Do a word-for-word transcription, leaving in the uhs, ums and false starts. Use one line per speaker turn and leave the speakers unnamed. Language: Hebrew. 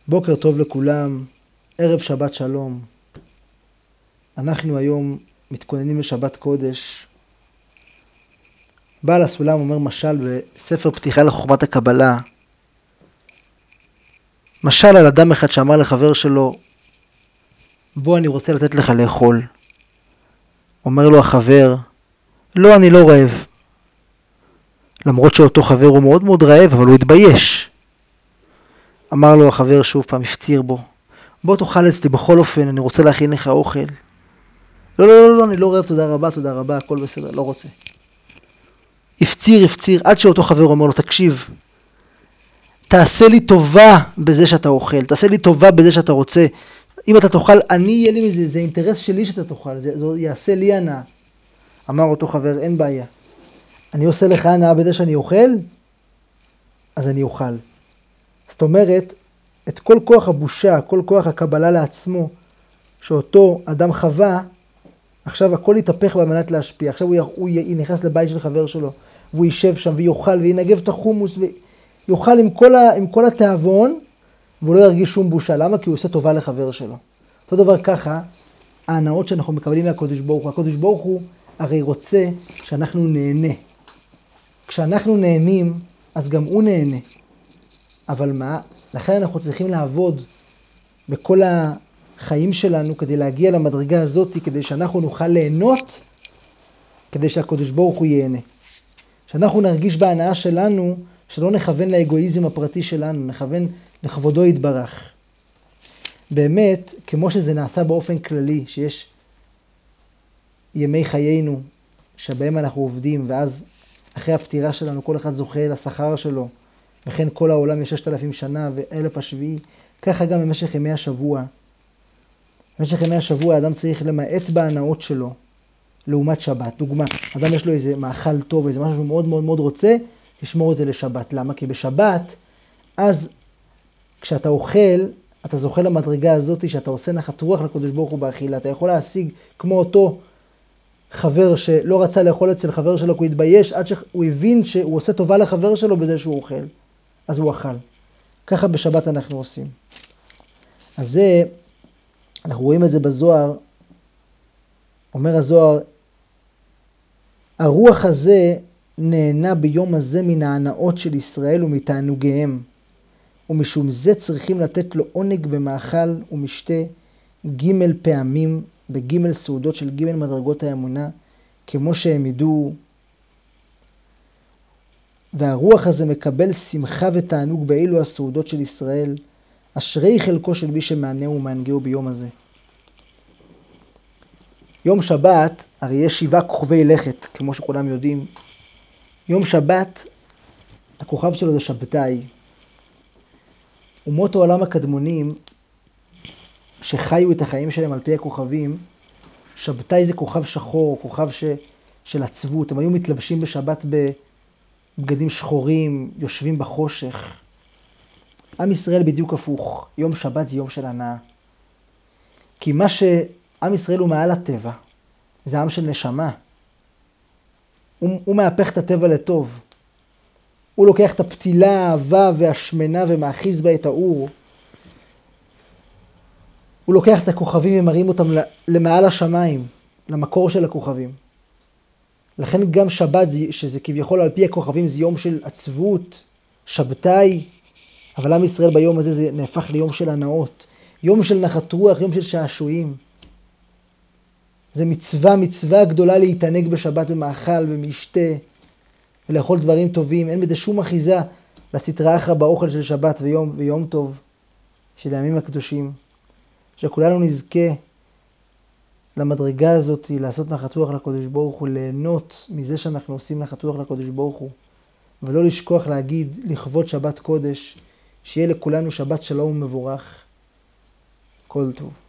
בוקר טוב לכולם, ערב שבת שלום. אנחנו היום מתכוננים לשבת קודש. בעל הסולם אומר משל בספר פתיחה לחוכמת הקבלה. משל על אדם אחד שאמר לחבר שלו, בוא אני רוצה לתת לך לאכול. אומר לו החבר, לא אני לא רעב. למרות שאותו חבר הוא מאוד מאוד רעב, אבל הוא התבייש. אמר לו החבר שוב פעם, הפציר בו, בוא תאכל אצלי בכל אופן, אני רוצה להכין לך אוכל. לא, לא, לא, לא, אני לא רעב, תודה רבה, תודה רבה, הכל בסדר, לא רוצה. הפציר, הפציר, עד שאותו חבר אומר לו, תקשיב, תעשה לי טובה בזה שאתה אוכל, תעשה לי טובה בזה שאתה רוצה. אם אתה תאכל, אני יהיה לי מזה, זה אינטרס שלי שאתה תאכל, זה, זה יעשה לי הנאה. אמר אותו חבר, אין בעיה. אני עושה לך הנאה בזה שאני אוכל, אז אני אוכל. זאת אומרת, את כל כוח הבושה, כל כוח הקבלה לעצמו, שאותו אדם חווה, עכשיו הכל יתהפך במנת להשפיע. עכשיו הוא, הוא נכנס לבית של חבר שלו, והוא יישב שם ויאכל וינגב את החומוס, ויאכל עם כל, ה, עם כל התאבון, והוא לא ירגיש שום בושה. למה? כי הוא עושה טובה לחבר שלו. אותו דבר ככה, ההנאות שאנחנו מקבלים מהקודש ברוך הוא. הקודש ברוך הוא הרי רוצה שאנחנו נהנה. כשאנחנו נהנים, אז גם הוא נהנה. אבל מה? לכן אנחנו צריכים לעבוד בכל החיים שלנו כדי להגיע למדרגה הזאת, כדי שאנחנו נוכל ליהנות, כדי שהקודש ברוך הוא ייהנה. שאנחנו נרגיש בהנאה שלנו, שלא נכוון לאגואיזם הפרטי שלנו, נכוון לכבודו יתברך. באמת, כמו שזה נעשה באופן כללי, שיש ימי חיינו שבהם אנחנו עובדים, ואז אחרי הפטירה שלנו כל אחד זוכה לשכר שלו, וכן כל העולם יש ששת אלפים שנה ואלף השביעי, ככה גם במשך ימי השבוע. במשך ימי השבוע האדם צריך למעט בהנאות שלו, לעומת שבת. דוגמה, אדם יש לו איזה מאכל טוב, איזה משהו שהוא מאוד מאוד מאוד רוצה, תשמור את זה לשבת. למה? כי בשבת, אז כשאתה אוכל, אתה זוכה למדרגה הזאת שאתה עושה נחת רוח לקדוש ברוך הוא באכילה. אתה יכול להשיג כמו אותו חבר שלא רצה לאכול אצל חבר שלו, כי הוא התבייש, עד שהוא הבין שהוא עושה טובה לחבר שלו בזה שהוא אוכל. אז הוא אכל. ככה בשבת אנחנו עושים. אז זה, אנחנו רואים את זה בזוהר, אומר הזוהר, הרוח הזה נהנה ביום הזה מן ההנאות של ישראל ומתענוגיהם, ומשום זה צריכים לתת לו עונג במאכל ומשתה ג' פעמים בג' סעודות של ג' מדרגות האמונה, כמו שהם ידעו. והרוח הזה מקבל שמחה ותענוג באלו הסעודות של ישראל, אשרי חלקו של מי שמענהו ומענגהו ביום הזה. יום שבת, הרי יש שבעה כוכבי לכת, כמו שכולם יודעים. יום שבת, הכוכב שלו זה שבתאי. אומות העולם הקדמונים, שחיו את החיים שלהם על פי הכוכבים, שבתאי זה כוכב שחור, כוכב ש... של עצבות. הם היו מתלבשים בשבת בבגדים שחורים, יושבים בחושך. עם ישראל בדיוק הפוך. יום שבת זה יום של הנאה. כי מה שעם ישראל הוא מעל הטבע, זה עם של נשמה. הוא, הוא מהפך את הטבע לטוב. הוא לוקח את הפתילה, האהבה והשמנה ומאחיז בה את האור. הוא לוקח את הכוכבים ומרים אותם למעל השמיים, למקור של הכוכבים. לכן גם שבת, שזה כביכול על פי הכוכבים, זה יום של עצבות, שבתאי, אבל עם ישראל ביום הזה זה נהפך ליום של הנאות, יום של נחת רוח, יום של שעשועים. זה מצווה, מצווה גדולה להתענג בשבת במאכל, במשתה, ולאכול דברים טובים. אין בזה שום אחיזה לסטרא אחרא באוכל של שבת ויום, ויום טוב, של הימים הקדושים. שכולנו נזכה למדרגה הזאת, לעשות נחת רוח לקדוש ברוך הוא, ליהנות מזה שאנחנו עושים נחת רוח לקדוש ברוך הוא, ולא לשכוח להגיד לכבוד שבת קודש, שיהיה לכולנו שבת שלום ומבורך. כל טוב.